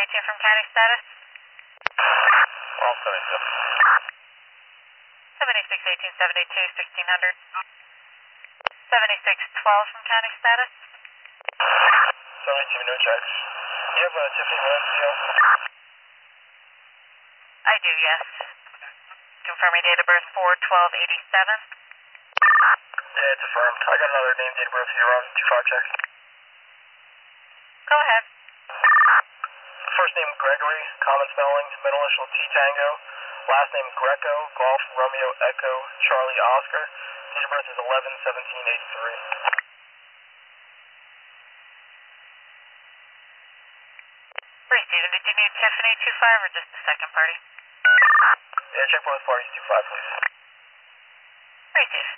782 from county status. All 72. 76 18 72 1600. 76 12 from county status. 72, no checks. Do you have a Tiffany Williams CO? I do, yes. Confirm your date of birth 4/12/87. Yeah, it's affirmed. I got another name, date of birth here on 25 checks. Go ahead. First name Gregory, common spelling, middle initial T Tango. Last name Greco, Golf, Romeo, Echo, Charlie, Oscar. Date of birth is 11/17/83. Free student, did you need Tiffany 25 or just the second party? Yeah, check both parties, 25, please. Free student.